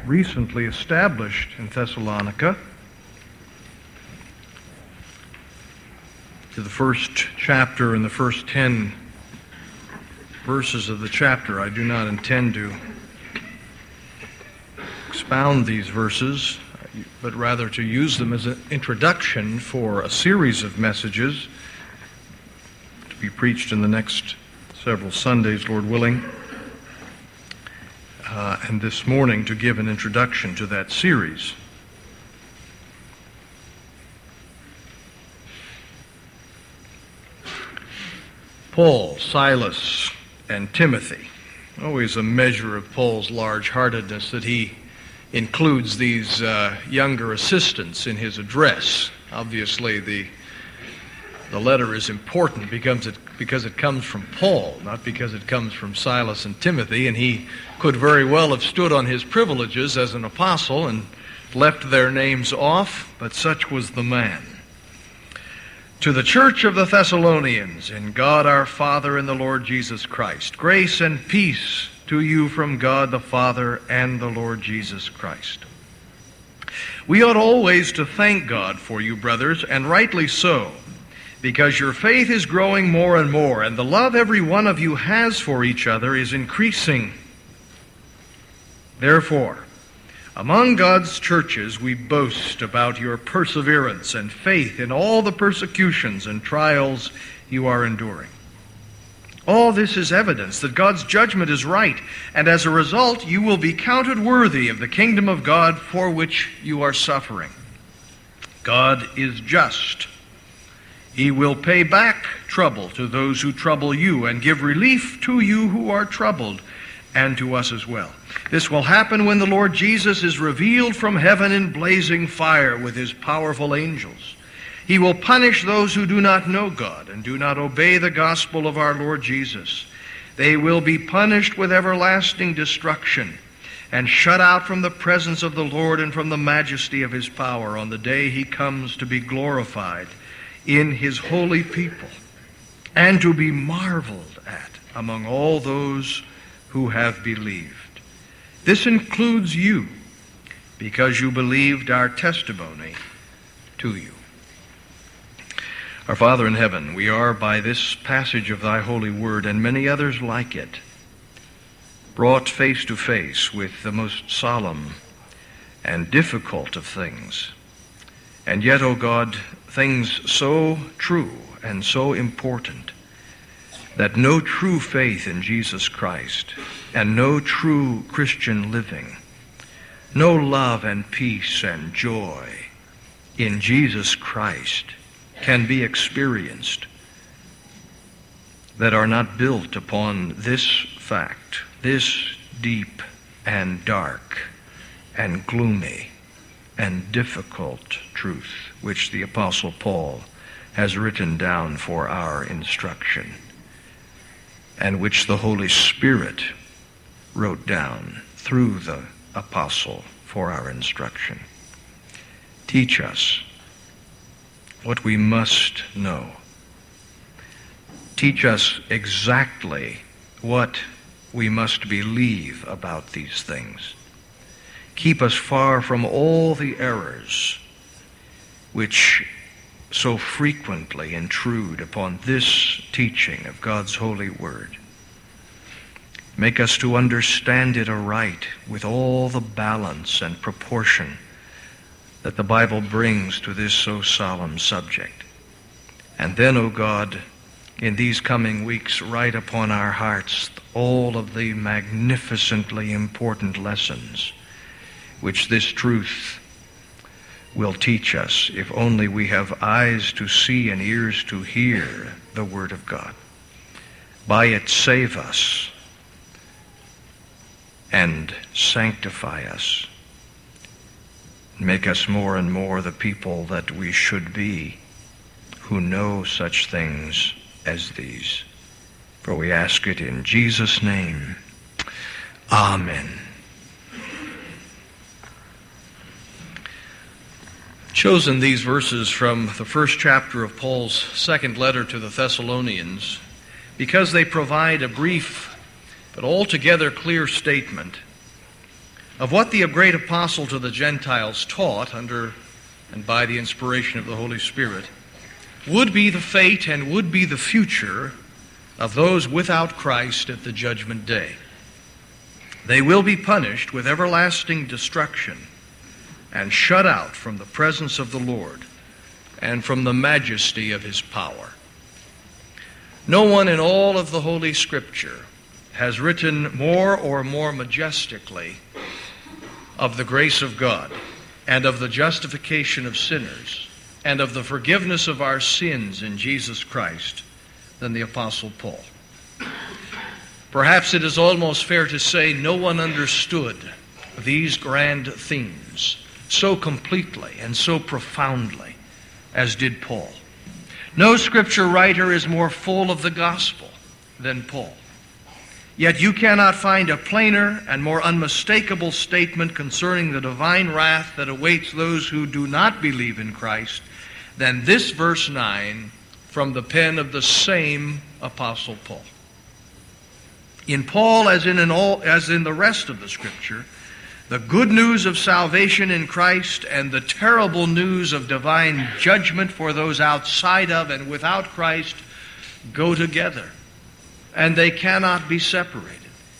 recently established in Thessalonica, to the first chapter and the first 10 verses of the chapter. I do not intend to expound these verses, but rather to use them as an introduction for a series of messages to be preached in the next several Sundays, Lord willing, and this morning to give an introduction to that series. Paul, Silas, and Timothy. Always a measure of Paul's large-heartedness that he includes these younger assistants in his address. Obviously, the letter is important because it comes from Paul, not because it comes from Silas and Timothy, and he could very well have stood on his privileges as an apostle and left their names off, but such was the man. To the church of the Thessalonians, in God our Father and the Lord Jesus Christ, grace and peace to you from God the Father and the Lord Jesus Christ. We ought always to thank God for you, brothers, and rightly so, because your faith is growing more and more, and the love every one of you has for each other is increasing. Therefore, among God's churches, we boast about your perseverance and faith in all the persecutions and trials you are enduring. All this is evidence that God's judgment is right, and as a result, you will be counted worthy of the kingdom of God for which you are suffering. God is just. He will pay back trouble to those who trouble you and give relief to you who are troubled, and to us as well. This will happen when the Lord Jesus is revealed from heaven in blazing fire with his powerful angels. He will punish those who do not know God and do not obey the gospel of our Lord Jesus. They will be punished with everlasting destruction and shut out from the presence of the Lord and from the majesty of his power on the day he comes to be glorified in his holy people and to be marveled at among all those who have believed. This includes you, because you believed our testimony to you. Our Father in heaven, we are by this passage of thy holy word and many others like it, brought face to face with the most solemn and difficult of things. And yet, O God, things so true and so important that no true faith in Jesus Christ and no true Christian living, no love and peace and joy in Jesus Christ can be experienced that are not built upon this fact, this deep and dark and gloomy and difficult truth which the Apostle Paul has written down for our instruction, and which the Holy Spirit wrote down through the apostle for our instruction. Teach us what we must know. Teach us exactly what we must believe about these things. Keep us far from all the errors which so frequently intrude upon this teaching of God's holy word. Make us to understand it aright with all the balance and proportion that the Bible brings to this so solemn subject. And then, O God, in these coming weeks, write upon our hearts all of the magnificently important lessons which this truth will teach us, if only we have eyes to see and ears to hear the Word of God. By it save us and sanctify us. Make us more and more the people that we should be, who know such things as these. For we ask it in Jesus' name. Amen. Chosen these verses from the first chapter of Paul's second letter to the Thessalonians because they provide a brief but altogether clear statement of what the great apostle to the Gentiles taught under and by the inspiration of the Holy Spirit would be the fate and would be the future of those without Christ at the judgment day. They will be punished with everlasting destruction and shut out from the presence of the Lord and from the majesty of his power. No one in all of the Holy Scripture has written more or more majestically of the grace of God and of the justification of sinners and of the forgiveness of our sins in Jesus Christ than the Apostle Paul. Perhaps it is almost fair to say no one understood these grand themes so completely and so profoundly as did Paul. No Scripture writer is more full of the gospel than Paul. Yet you cannot find a plainer and more unmistakable statement concerning the divine wrath that awaits those who do not believe in Christ than this verse 9 from the pen of the same Apostle Paul. In Paul, as in the rest of the Scripture, the good news of salvation in Christ and the terrible news of divine judgment for those outside of and without Christ go together, and they cannot be separated.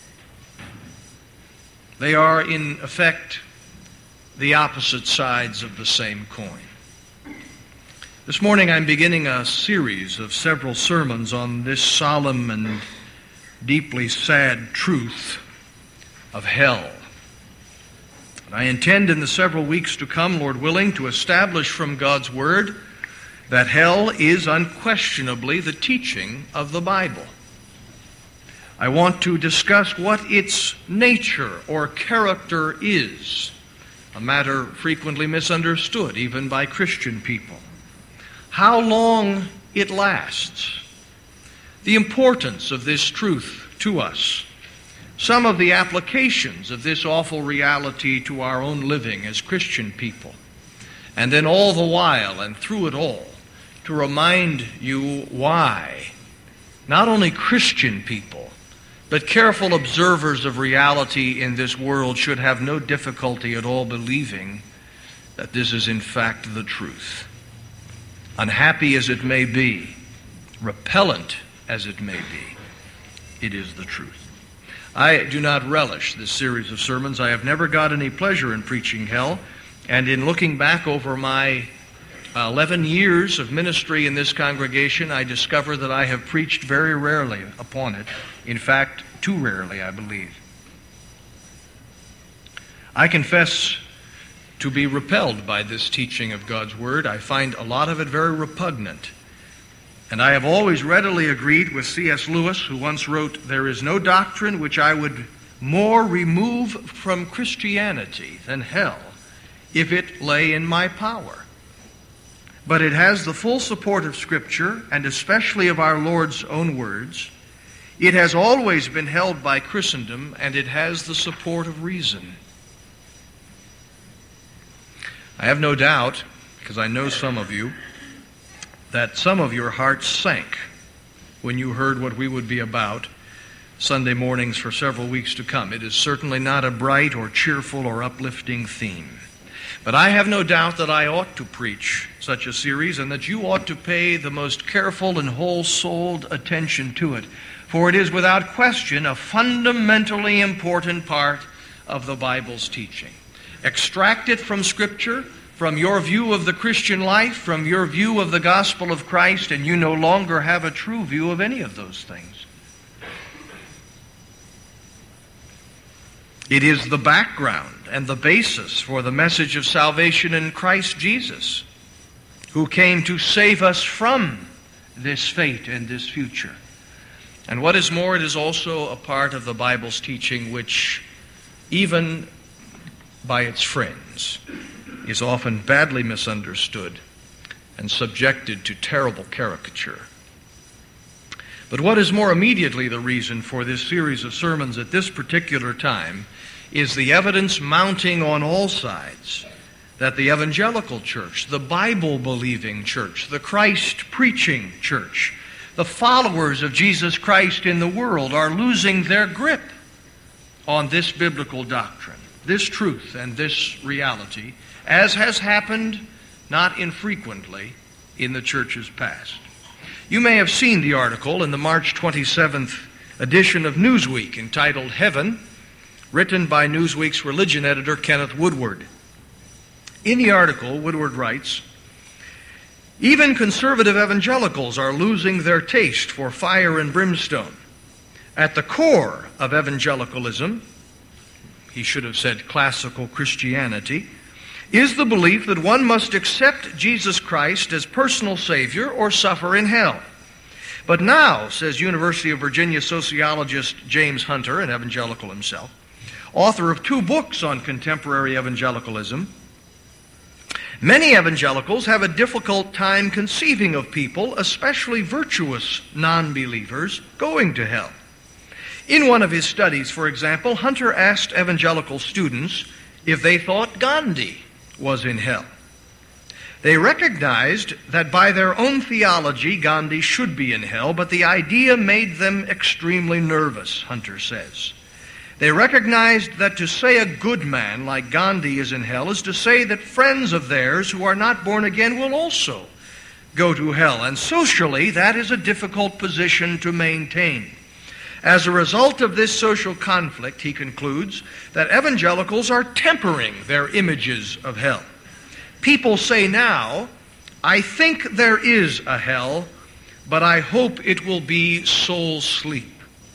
They are, in effect, the opposite sides of the same coin. This morning I'm beginning a series of several sermons on this solemn and deeply sad truth of hell. I intend in the several weeks to come, Lord willing, to establish from God's Word that hell is unquestionably the teaching of the Bible. I want to discuss what its nature or character is, a matter frequently misunderstood even by Christian people. How long it lasts, the importance of this truth to us, some of the applications of this awful reality to our own living as Christian people, and then all the while and through it all to remind you why not only Christian people but careful observers of reality in this world should have no difficulty at all believing that this is in fact the truth. Unhappy as it may be, repellent as it may be, it is the truth. I do not relish this series of sermons. I have never got any pleasure in preaching hell, and in looking back over my 11 years of ministry in this congregation, I discover that I have preached very rarely upon it. In fact, too rarely, I believe. I confess to be repelled by this teaching of God's Word. I find a lot of it very repugnant. And I have always readily agreed with C.S. Lewis, who once wrote, "There is no doctrine which I would more remove from Christianity than hell, if it lay in my power. But it has the full support of Scripture, and especially of our Lord's own words. It has always been held by Christendom, and it has the support of reason." I have no doubt, because I know some of you, that some of your hearts sank when you heard what we would be about Sunday mornings for several weeks to come. It is certainly not a bright or cheerful or uplifting theme. But I have no doubt that I ought to preach such a series and that you ought to pay the most careful and whole-souled attention to it, for it is without question a fundamentally important part of the Bible's teaching. Extract it from Scripture, from your view of the Christian life, from your view of the gospel of Christ, and you no longer have a true view of any of those things. It is the background and the basis for the message of salvation in Christ Jesus, who came to save us from this fate and this future. And what is more, it is also a part of the Bible's teaching which, even by its friends, is often badly misunderstood and subjected to terrible caricature. But what is more immediately the reason for this series of sermons at this particular time is the evidence mounting on all sides that the evangelical church, the Bible-believing church, the Christ-preaching church, the followers of Jesus Christ in the world are losing their grip on this biblical doctrine. this truth and this reality, as has happened not infrequently in the church's past. You may have seen the article in the March 27th edition of Newsweek entitled Heaven, written by Newsweek's religion editor Kenneth Woodward. In the article, Woodward writes, "Even conservative evangelicals are losing their taste for fire and brimstone. At the core of evangelicalism," he should have said classical Christianity, "is the belief that one must accept Jesus Christ as personal Savior or suffer in hell. But now," says University of Virginia sociologist James Hunter, an evangelical himself, author of 2 books on contemporary evangelicalism, "many evangelicals have a difficult time conceiving of people, especially virtuous non-believers, going to hell." In one of his studies, for example, Hunter asked evangelical students if they thought Gandhi was in hell. They recognized that by their own theology, Gandhi should be in hell, but the idea made them extremely nervous, Hunter says. They recognized that to say a good man like Gandhi is in hell is to say that friends of theirs who are not born again will also go to hell, and socially that is a difficult position to maintain. As a result of this social conflict, he concludes, that evangelicals are tempering their images of hell. People say now, "I think there is a hell, but I hope it will be soul sleep."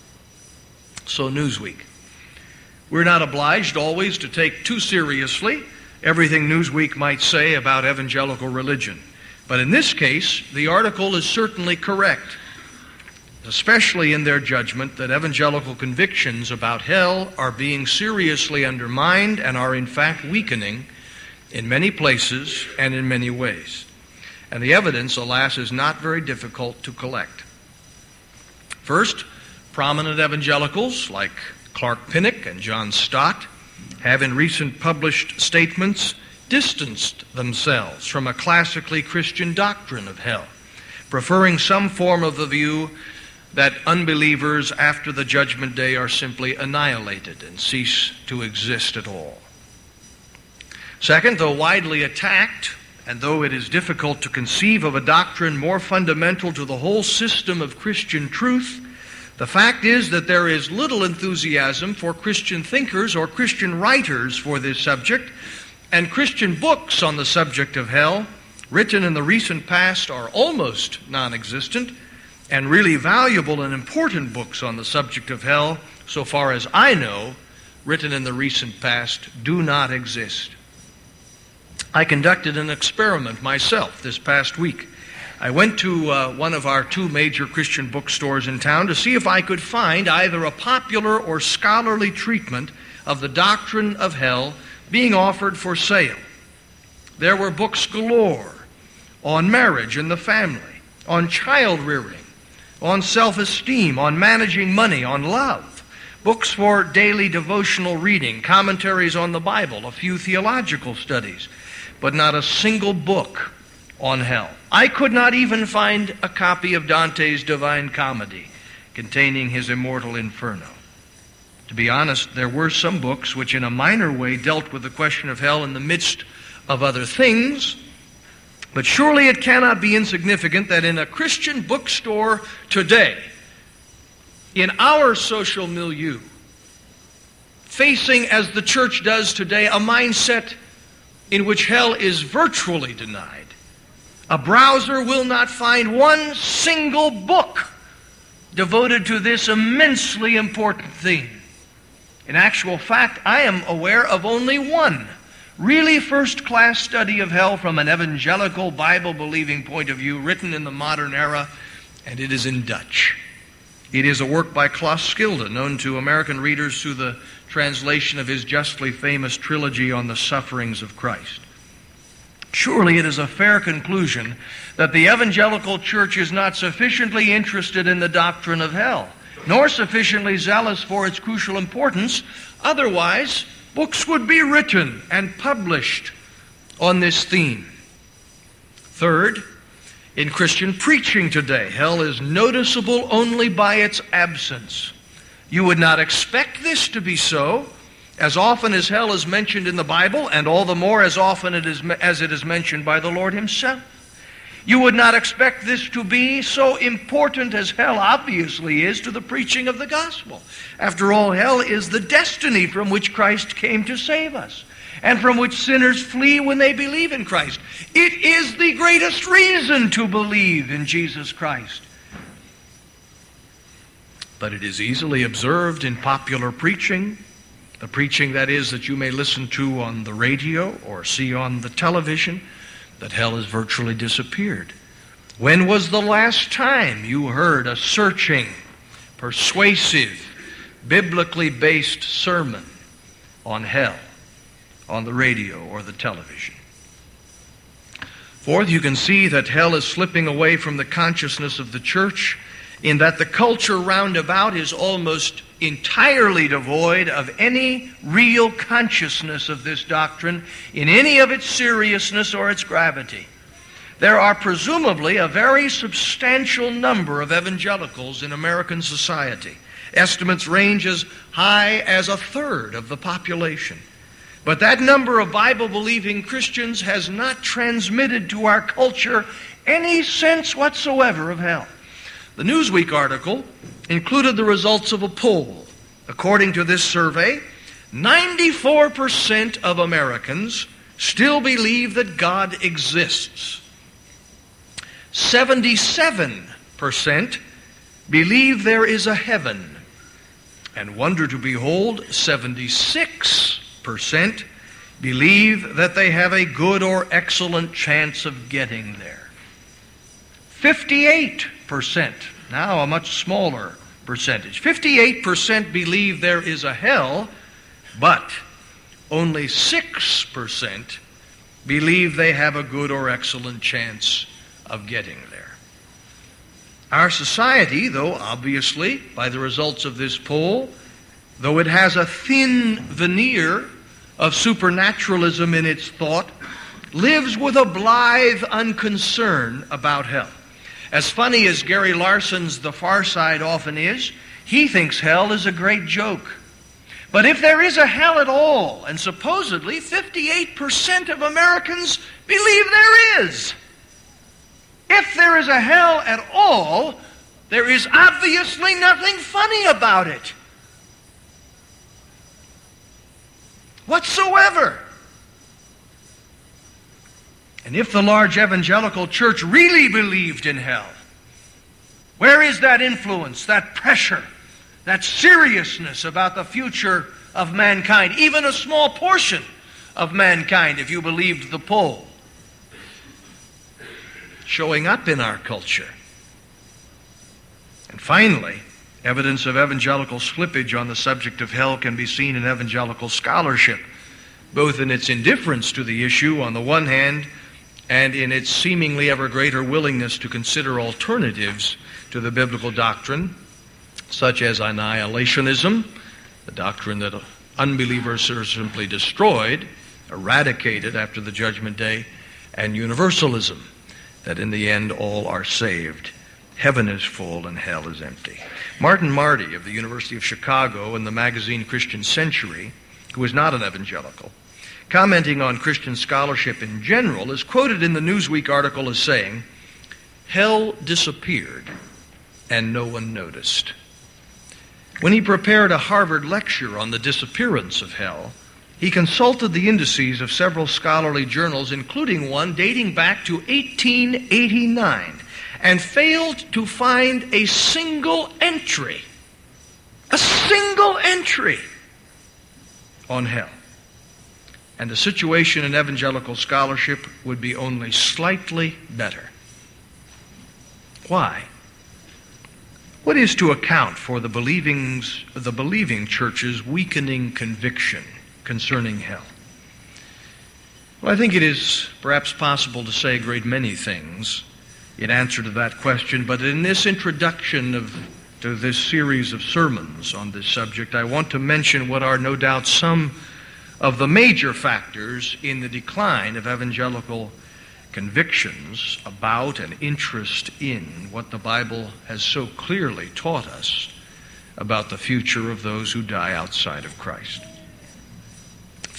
So Newsweek. We're not obliged always to take too seriously everything Newsweek might say about evangelical religion. But in this case, the article is certainly correct, especially in their judgment that evangelical convictions about hell are being seriously undermined and are in fact weakening in many places and in many ways. And the evidence, alas, is not very difficult to collect. First, prominent evangelicals like Clark Pinnock and John Stott have in recent published statements distanced themselves from a classically Christian doctrine of hell, preferring some form of the view that unbelievers after the judgment day are simply annihilated and cease to exist at all. Second, though widely attacked, and though it is difficult to conceive of a doctrine more fundamental to the whole system of Christian truth, the fact is that there is little enthusiasm for Christian thinkers or Christian writers for this subject, and Christian books on the subject of hell, written in the recent past, are almost non-existent, and really valuable and important books on the subject of hell, so far as I know, written in the recent past, do not exist. I conducted an experiment myself this past week. I went to one of our 2 major Christian bookstores in town to see if I could find either a popular or scholarly treatment of the doctrine of hell being offered for sale. There were books galore on marriage and the family, on child rearing, on self-esteem, on managing money, on love, books for daily devotional reading, commentaries on the Bible, a few theological studies, but not a single book on hell. I could not even find a copy of Dante's Divine Comedy containing his immortal Inferno. To be honest, there were some books which in a minor way dealt with the question of hell in the midst of other things, but surely it cannot be insignificant that in a Christian bookstore today, in our social milieu, facing as the church does today a mindset in which hell is virtually denied, a browser will not find one single book devoted to this immensely important theme. In actual fact, I am aware of only one really first-class study of hell from an evangelical, Bible-believing point of view, written in the modern era, and it is in Dutch. It is a work by Klaus Skilde, known to American readers through the translation of his justly famous trilogy on the sufferings of Christ. Surely it is a fair conclusion that the evangelical church is not sufficiently interested in the doctrine of hell, nor sufficiently zealous for its crucial importance. Otherwise, books would be written and published on this theme. Third, in Christian preaching today, hell is noticeable only by its absence. You would not expect this to be so as often as hell is mentioned in the Bible, and all the more as often as it is mentioned by the Lord himself. You would not expect this to be so important as hell obviously is to the preaching of the gospel. After all, hell is the destiny from which Christ came to save us, and from which sinners flee when they believe in Christ. It is the greatest reason to believe in Jesus Christ. But it is easily observed in popular preaching, the preaching, that is, that you may listen to on the radio or see on the television, that hell has virtually disappeared. When was the last time you heard a searching, persuasive, biblically based sermon on hell on the radio or the television? Fourth, you can see that hell is slipping away from the consciousness of the church, in that the culture round about is almost entirely devoid of any real consciousness of this doctrine in any of its seriousness or its gravity. There are presumably a very substantial number of evangelicals in American society. Estimates range as high as a third of the population. But that number of Bible-believing Christians has not transmitted to our culture any sense whatsoever of hell. The Newsweek article included the results of a poll. According to this survey, 94% of Americans still believe that God exists. 77% believe there is a heaven. And wonder to behold, 76% believe that they have a good or excellent chance of getting there. 58%, now a much smaller percentage, 58% believe there is a hell, but only 6% believe they have a good or excellent chance of getting there. Our society, though obviously, by the results of this poll, though it has a thin veneer of supernaturalism in its thought, lives with a blithe unconcern about hell. As funny as Gary Larson's The Far Side often is, he thinks hell is a great joke. But if there is a hell at all, and supposedly 58% of Americans believe there is, if there is a hell at all, there is obviously nothing funny about it whatsoever. And if the large evangelical church really believed in hell, where is that influence, that pressure, that seriousness about the future of mankind, even a small portion of mankind, if you believed the poll, showing up in our culture? And finally, evidence of evangelical slippage on the subject of hell can be seen in evangelical scholarship, both in its indifference to the issue on the one hand, and in its seemingly ever greater willingness to consider alternatives to the biblical doctrine, such as annihilationism, the doctrine that unbelievers are simply destroyed, eradicated after the judgment day, and universalism, that in the end all are saved. Heaven is full and hell is empty. Martin Marty of the University of Chicago in the magazine Christian Century, who is not an evangelical, commenting on Christian scholarship in general, is quoted in the Newsweek article as saying, "Hell disappeared and no one noticed." When he prepared a Harvard lecture on the disappearance of hell, he consulted the indices of several scholarly journals, including one dating back to 1889, and failed to find a single entry on hell. And the situation in evangelical scholarship would be only slightly better. Why? What is to account for the believing church's weakening conviction concerning hell? Well, I think it is perhaps possible to say a great many things in answer to that question, but in this introduction to this series of sermons on this subject, I want to mention what are no doubt some of the major factors in the decline of evangelical convictions about and interest in what the Bible has so clearly taught us about the future of those who die outside of Christ.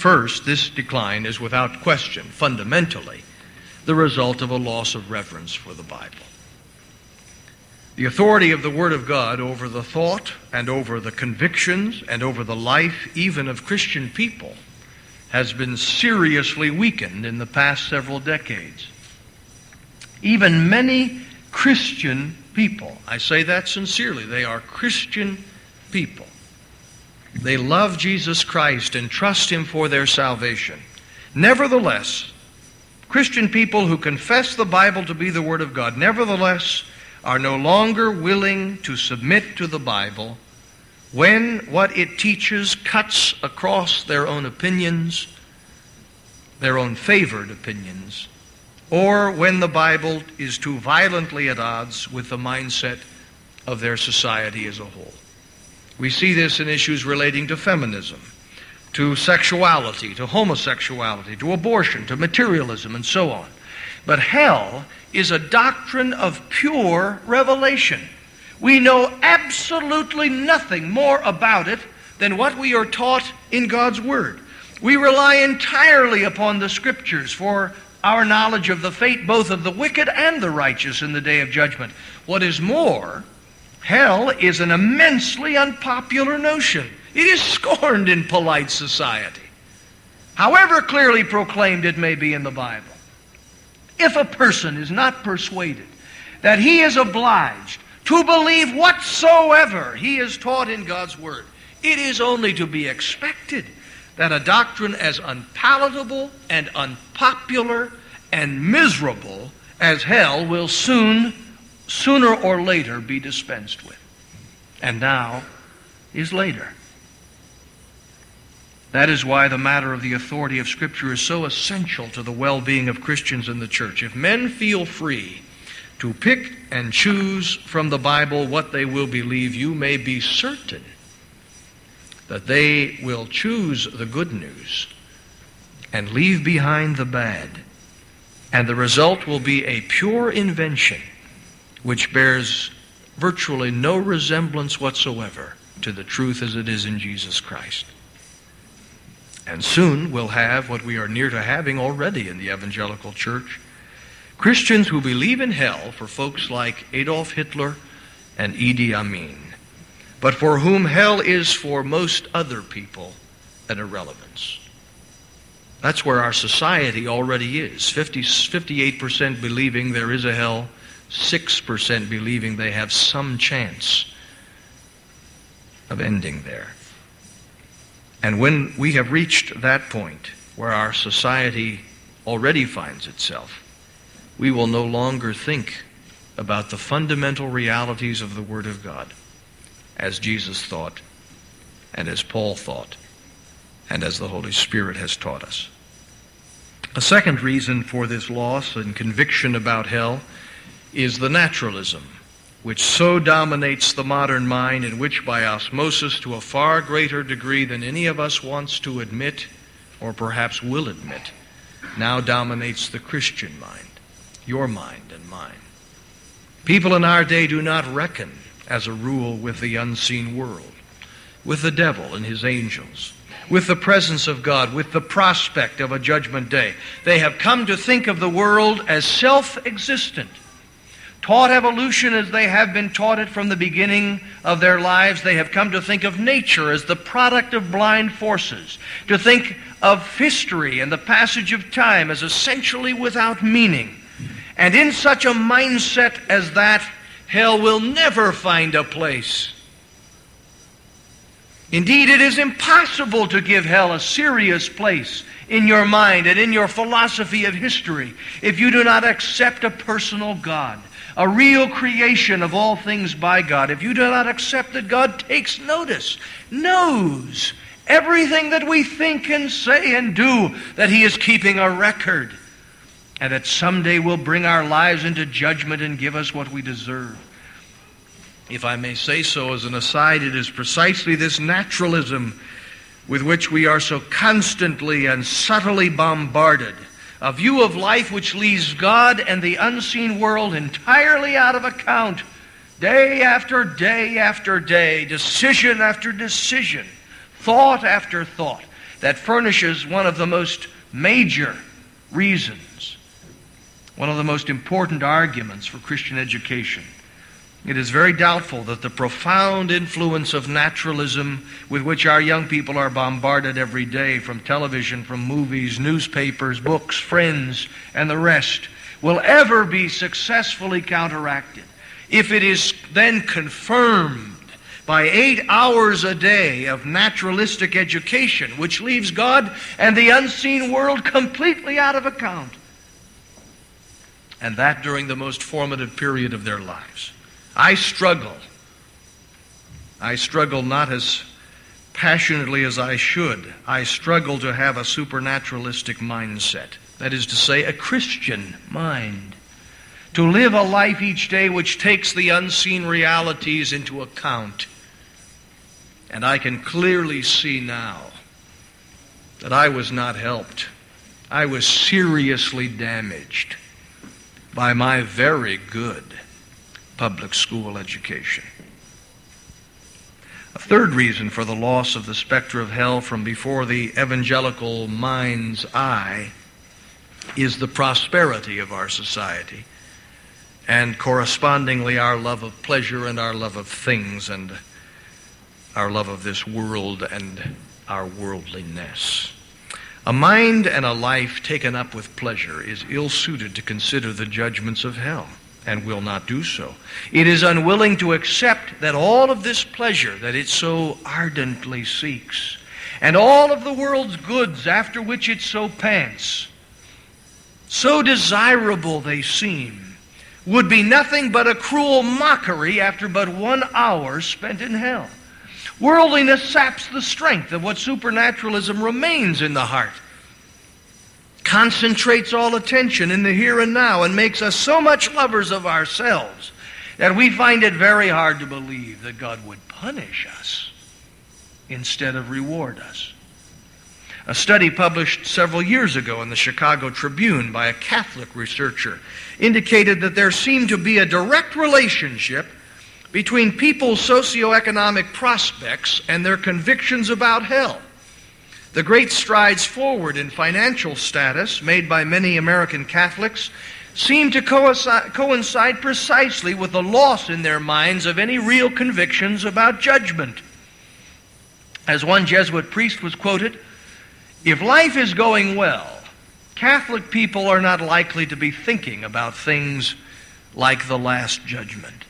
First, this decline is without question, fundamentally, the result of a loss of reverence for the Bible. The authority of the Word of God over the thought and over the convictions and over the life even of Christian people has been seriously weakened in the past several decades. Even many Christian people, I say that sincerely, they are Christian people. They love Jesus Christ and trust Him for their salvation. Nevertheless, Christian people who confess the Bible to be the Word of God, nevertheless, are no longer willing to submit to the Bible when what it teaches cuts across their own opinions, their own favored opinions, or when the Bible is too violently at odds with the mindset of their society as a whole. We see this in issues relating to feminism, to sexuality, to homosexuality, to abortion, to materialism, and so on. But hell is a doctrine of pure revelation. We know absolutely nothing more about it than what we are taught in God's Word. We rely entirely upon the Scriptures for our knowledge of the fate both of the wicked and the righteous in the day of judgment. What is more, hell is an immensely unpopular notion. It is scorned in polite society, however clearly proclaimed it may be in the Bible. If a person is not persuaded that he is obliged to believe whatsoever he is taught in God's Word, it is only to be expected that a doctrine as unpalatable and unpopular and miserable as hell will sooner or later be dispensed with. And now is later. That is why the matter of the authority of Scripture is so essential to the well-being of Christians in the church. If men feel free to pick and choose from the Bible what they will believe, you may be certain that they will choose the good news and leave behind the bad. And the result will be a pure invention which bears virtually no resemblance whatsoever to the truth as it is in Jesus Christ. And soon we'll have what we are near to having already in the evangelical church, Christians who believe in hell for folks like Adolf Hitler and Idi Amin, but for whom hell is for most other people an irrelevance. That's where our society already is. 58% believing there is a hell, 6% believing they have some chance of ending there. And when we have reached that point where our society already finds itself, we will no longer think about the fundamental realities of the Word of God as Jesus thought, and as Paul thought, and as the Holy Spirit has taught us. A second reason for this loss and conviction about hell is the naturalism which so dominates the modern mind, and which by osmosis to a far greater degree than any of us wants to admit, or perhaps will admit, now dominates the Christian mind, your mind and mine. People in our day do not reckon, as a rule, with the unseen world, with the devil and his angels, with the presence of God, with the prospect of a judgment day. They have come to think of the world as self-existent. Taught evolution as they have been taught it from the beginning of their lives, they have come to think of nature as the product of blind forces, to think of history and the passage of time as essentially without meaning. And in such a mindset as that, hell will never find a place. Indeed, it is impossible to give hell a serious place in your mind and in your philosophy of history if you do not accept a personal God, a real creation of all things by God. If you do not accept that God takes notice, knows everything that we think and say and do, that He is keeping a record, and that someday will bring our lives into judgment and give us what we deserve. If I may say so as an aside, it is precisely this naturalism with which we are so constantly and subtly bombarded, a view of life which leaves God and the unseen world entirely out of account, day after day after day, decision after decision, thought after thought, that furnishes one of the most major reasons, one of the most important arguments for Christian education. It is very doubtful that the profound influence of naturalism with which our young people are bombarded every day from television, from movies, newspapers, books, friends, and the rest will ever be successfully counteracted if it is then confirmed by 8 hours a day of naturalistic education, which leaves God and the unseen world completely out of account. And that during the most formative period of their lives. I struggle not as passionately as I should. I struggle to have a supernaturalistic mindset. That is to say, a Christian mind. To live a life each day which takes the unseen realities into account. And I can clearly see now that I was not helped. I was seriously damaged by my very good public school education. A third reason for the loss of the specter of hell from before the evangelical mind's eye is the prosperity of our society, and correspondingly our love of pleasure and our love of things and our love of this world and our worldliness. A mind and a life taken up with pleasure is ill-suited to consider the judgments of hell, and will not do so. It is unwilling to accept that all of this pleasure that it so ardently seeks, and all of the world's goods after which it so pants, so desirable they seem, would be nothing but a cruel mockery after but 1 hour spent in hell. Worldliness saps the strength of what supernaturalism remains in the heart, concentrates all attention in the here and now, and makes us so much lovers of ourselves that we find it very hard to believe that God would punish us instead of reward us. A study published several years ago in the Chicago Tribune by a Catholic researcher indicated that there seemed to be a direct relationship between people's socioeconomic prospects and their convictions about hell. The great strides forward in financial status made by many American Catholics seem to coincide precisely with the loss in their minds of any real convictions about judgment. As one Jesuit priest was quoted, "If life is going well, Catholic people are not likely to be thinking about things like the Last Judgment."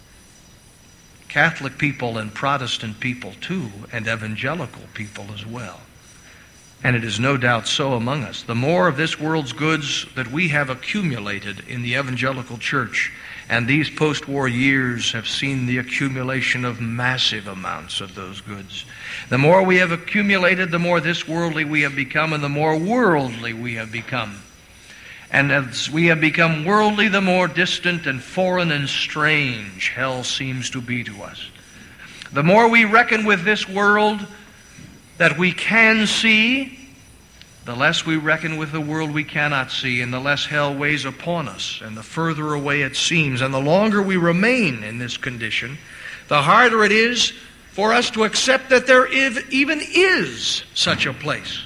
Catholic people and Protestant people too, and evangelical people as well. And it is no doubt so among us. The more of this world's goods that we have accumulated in the evangelical church, and these post-war years have seen the accumulation of massive amounts of those goods. The more we have accumulated, the more this worldly we have become, and the more worldly we have become. And as we have become worldly, the more distant and foreign and strange hell seems to be to us. The more we reckon with this world that we can see, the less we reckon with the world we cannot see, and the less hell weighs upon us, and the further away it seems. And the longer we remain in this condition, the harder it is for us to accept that there even is such a place.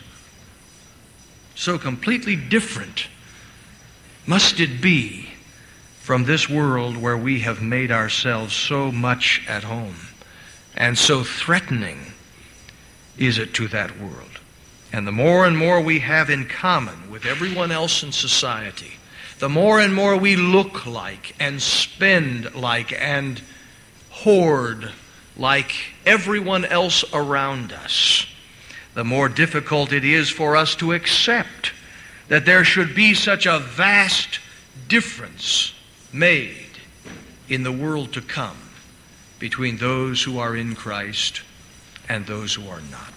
So completely different must it be from this world where we have made ourselves so much at home, and so threatening is it to that world. And the more and more we have in common with everyone else in society, the more and more we look like and spend like and hoard like everyone else around us, the more difficult it is for us to accept that there should be such a vast difference made in the world to come between those who are in Christ and those who are not.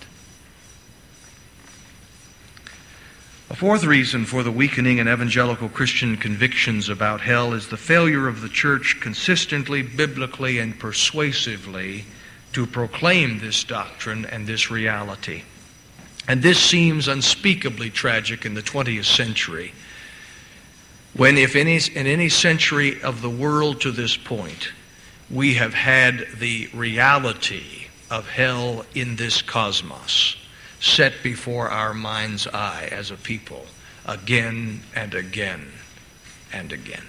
A fourth reason for the weakening in evangelical Christian convictions about hell is the failure of the church consistently, biblically, and persuasively to proclaim this doctrine and this reality. And this seems unspeakably tragic in the 20th century, when in any century of the world to this point, we have had the reality of hell in this cosmos set before our mind's eye as a people again and again and again.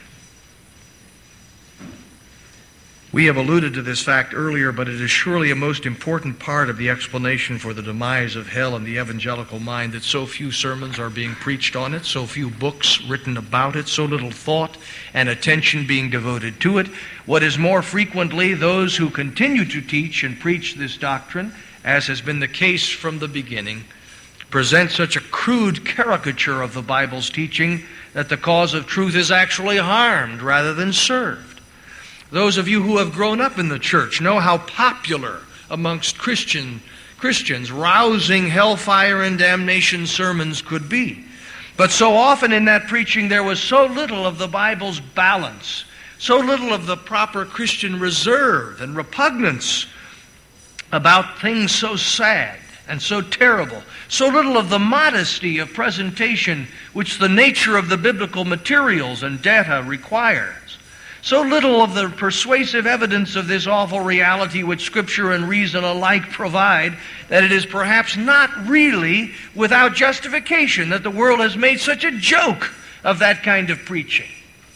We have alluded to this fact earlier, but it is surely a most important part of the explanation for the demise of hell in the evangelical mind that so few sermons are being preached on it, so few books written about it, so little thought and attention being devoted to it. What is more frequently, those who continue to teach and preach this doctrine, as has been the case from the beginning, present such a crude caricature of the Bible's teaching that the cause of truth is actually harmed rather than served. Those of you who have grown up in the church know how popular amongst Christians rousing hellfire and damnation sermons could be. But so often in that preaching there was so little of the Bible's balance, so little of the proper Christian reserve and repugnance about things so sad and so terrible, so little of the modesty of presentation which the nature of the biblical materials and data requires. So little of the persuasive evidence of this awful reality which Scripture and reason alike provide, that it is perhaps not really without justification that the world has made such a joke of that kind of preaching.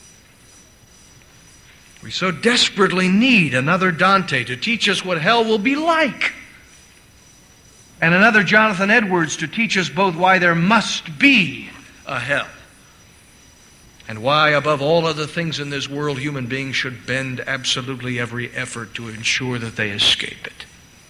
We so desperately need another Dante to teach us what hell will be like, and another Jonathan Edwards to teach us both why there must be a hell, and why, above all other things in this world, human beings should bend absolutely every effort to ensure that they escape it.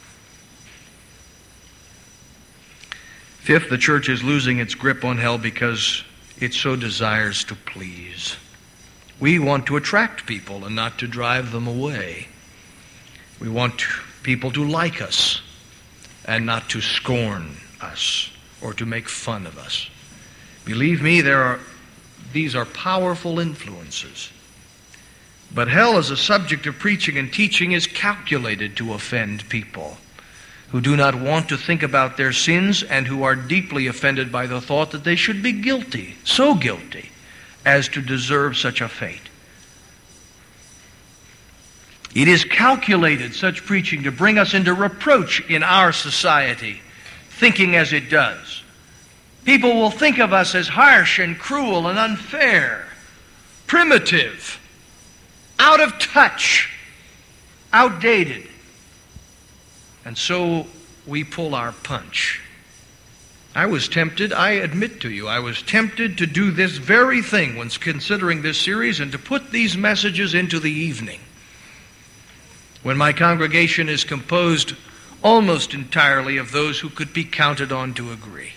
Fifth, the church is losing its grip on hell because it so desires to please. We want to attract people and not to drive them away. We want people to like us and not to scorn us or to make fun of us. Believe me, these are powerful influences. But hell as a subject of preaching and teaching is calculated to offend people who do not want to think about their sins and who are deeply offended by the thought that they should be guilty, so guilty, as to deserve such a fate. It is calculated, such preaching, to bring us into reproach in our society, thinking as it does. People will think of us as harsh and cruel and unfair, primitive, out of touch, outdated. And so we pull our punch. I admit to you, I was tempted to do this very thing when considering this series and to put these messages into the evening, when my congregation is composed almost entirely of those who could be counted on to agree.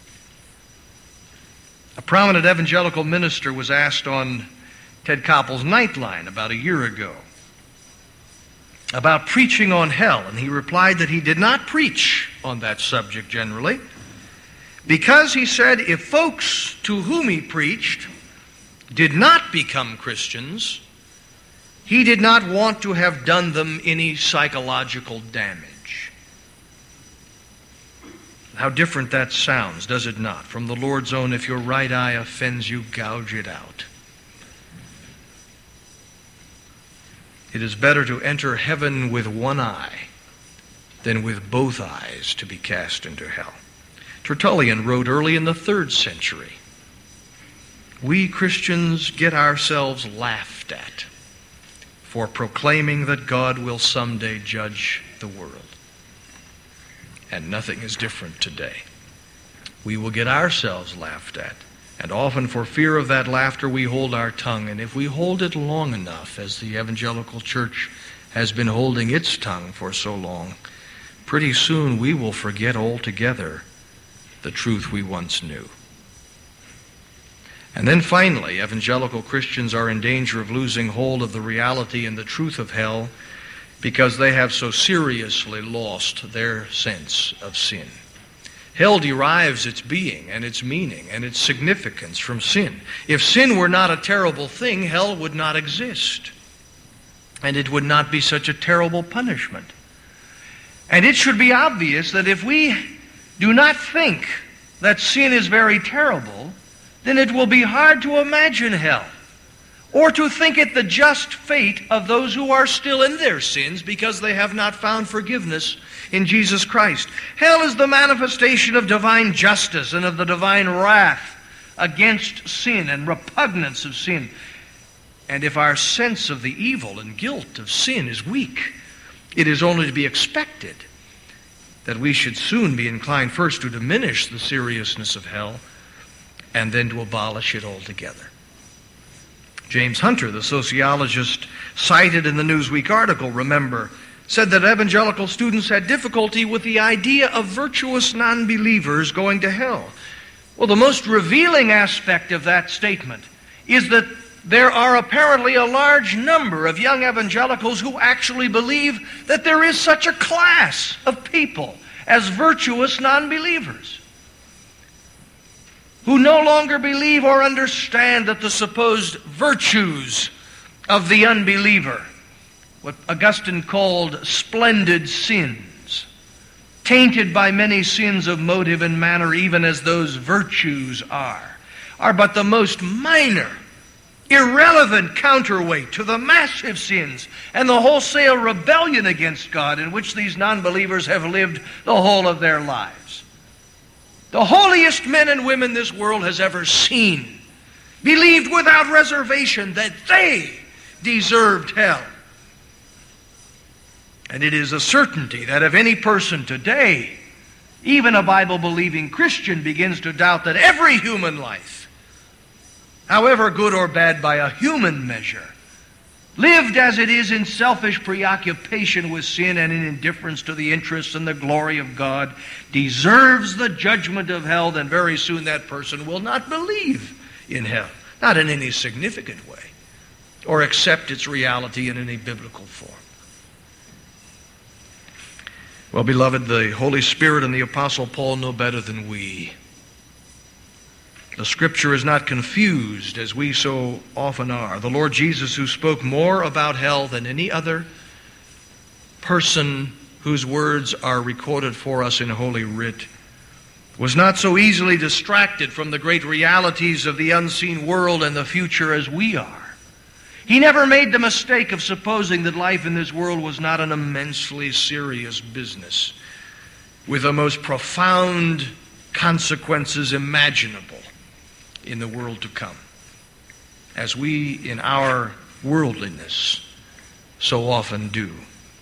A prominent evangelical minister was asked on Ted Koppel's Nightline about a year ago about preaching on hell, and he replied that he did not preach on that subject generally because, he said, if folks to whom he preached did not become Christians, he did not want to have done them any psychological damage. How different that sounds, does it not? From the Lord's own, if your right eye offends you, gouge it out. It is better to enter heaven with one eye than with both eyes to be cast into hell. Tertullian wrote early in the 3rd century, we Christians get ourselves laughed at for proclaiming that God will someday judge the world. And nothing is different today. We will get ourselves laughed at, and often for fear of that laughter we hold our tongue, and if we hold it long enough, as the evangelical church has been holding its tongue for so long, pretty soon we will forget altogether the truth we once knew. And then finally, evangelical Christians are in danger of losing hold of the reality and the truth of hell because they have so seriously lost their sense of sin. Hell derives its being and its meaning and its significance from sin. If sin were not a terrible thing, hell would not exist. And it would not be such a terrible punishment. And it should be obvious that if we do not think that sin is very terrible, then it will be hard to imagine hell. or to think it the just fate of those who are still in their sins because they have not found forgiveness in Jesus Christ. Hell is the manifestation of divine justice and of the divine wrath against sin and repugnance of sin. And if our sense of the evil and guilt of sin is weak, it is only to be expected that we should soon be inclined first to diminish the seriousness of hell and then to abolish it altogether. James Hunter, the sociologist cited in the Newsweek article, remember, said that evangelical students had difficulty with the idea of virtuous non-believers going to hell. Well, the most revealing aspect of that statement is that there are apparently a large number of young evangelicals who actually believe that there is such a class of people as virtuous non-believers, who no longer believe or understand that the supposed virtues of the unbeliever, what Augustine called splendid sins, tainted by many sins of motive and manner, even as those virtues are but the most minor, irrelevant counterweight to the massive sins and the wholesale rebellion against God in which these non-believers have lived the whole of their lives. The holiest men and women this world has ever seen believed without reservation that they deserved hell. And it is a certainty that if any person today, even a Bible-believing Christian, begins to doubt that every human life, however good or bad by a human measure, lived as it is in selfish preoccupation with sin and in indifference to the interests and the glory of God, deserves the judgment of hell, then very soon that person will not believe in hell, not in any significant way, or accept its reality in any biblical form. Well, beloved, the Holy Spirit and the Apostle Paul know better than we. The Scripture is not confused as we so often are. The Lord Jesus, who spoke more about hell than any other person whose words are recorded for us in Holy Writ, was not so easily distracted from the great realities of the unseen world and the future as we are. He never made the mistake of supposing that life in this world was not an immensely serious business with the most profound consequences imaginable in the world to come, as we in our worldliness so often do.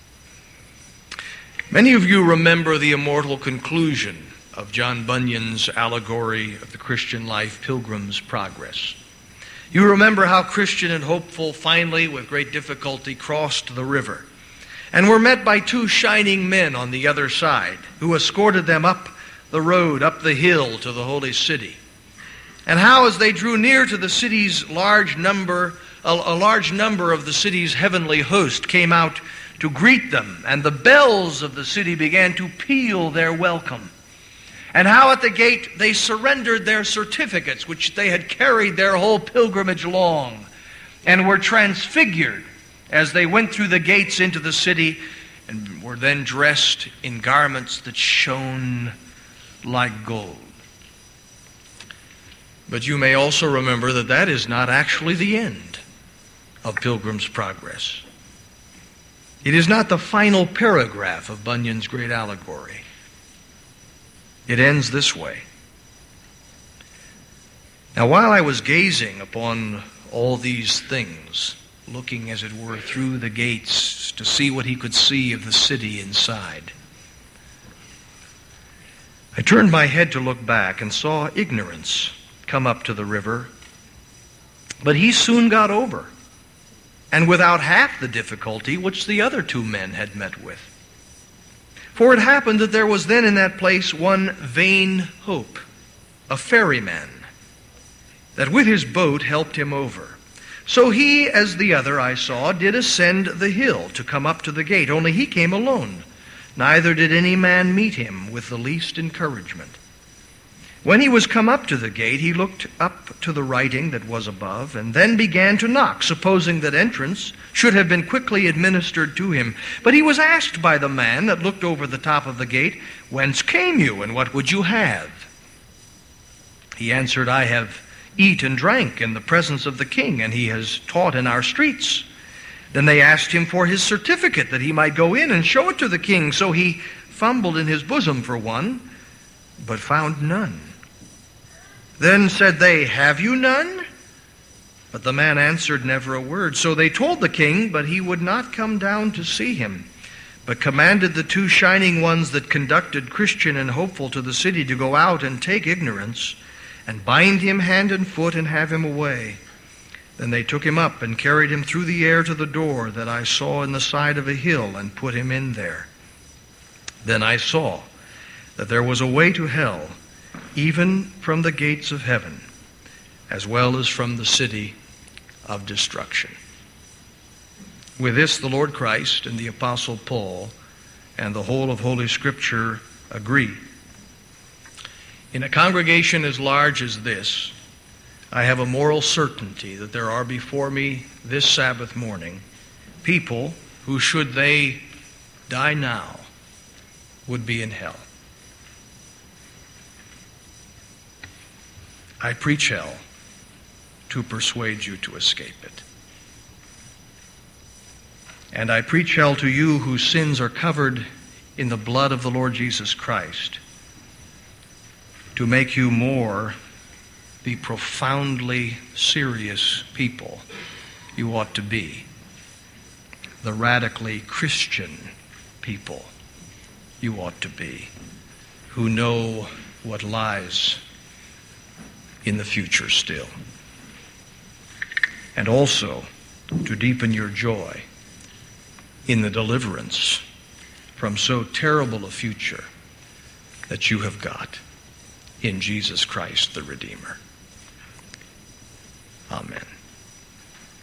Many of you remember the immortal conclusion of John Bunyan's allegory of the Christian life, Pilgrim's Progress. You remember how Christian and hopeful finally, with great difficulty, crossed the river and were met by two shining men on the other side who escorted them up the road, up the hill to the holy city. And how, as they drew near to the city's large number of the city's heavenly host came out to greet them, and the bells of the city began to peal their welcome. And how at the gate they surrendered their certificates, which they had carried their whole pilgrimage long, and were transfigured as they went through the gates into the city, and were then dressed in garments that shone like gold. But you may also remember that that is not actually the end of Pilgrim's Progress. It is not the final paragraph of Bunyan's great allegory. It ends this way. Now, while I was gazing upon all these things, looking, as it were, through the gates to see what he could see of the city inside, I turned my head to look back and saw Ignorance come up to the river, but he soon got over, and without half the difficulty which the other two men had met with. For it happened that there was then in that place one Vain Hope, a ferryman, that with his boat helped him over. So he, as the other I saw, did ascend the hill to come up to the gate, only he came alone. Neither did any man meet him with the least encouragement. When he was come up to the gate, he looked up to the writing that was above, and then began to knock, supposing that entrance should have been quickly administered to him. But he was asked by the man that looked over the top of the gate, "Whence came you, and what would you have?" He answered, "I have eat and drank in the presence of the king, and he has taught in our streets." Then they asked him for his certificate, that he might go in and show it to the king. So he fumbled in his bosom for one, but found none. Then said they, "Have you none?" But the man answered never a word. So they told the king, but he would not come down to see him, but commanded the two shining ones that conducted Christian and Hopeful to the city to go out and take Ignorance, and bind him hand and foot, and have him away. Then they took him up and carried him through the air to the door that I saw in the side of a hill, and put him in there. Then I saw that there was a way to hell, even from the gates of heaven, as well as from the city of destruction. With this, the Lord Christ and the Apostle Paul and the whole of Holy Scripture agree. In a congregation as large as this, I have a moral certainty that there are before me this Sabbath morning people who, should they die now, would be in hell. I preach hell to persuade you to escape it. And I preach hell to you whose sins are covered in the blood of the Lord Jesus Christ, to make you more the profoundly serious people you ought to be, the radically Christian people you ought to be, who know what lies in the future still. And also to deepen your joy in the deliverance from so terrible a future that you have got in Jesus Christ the Redeemer. Amen.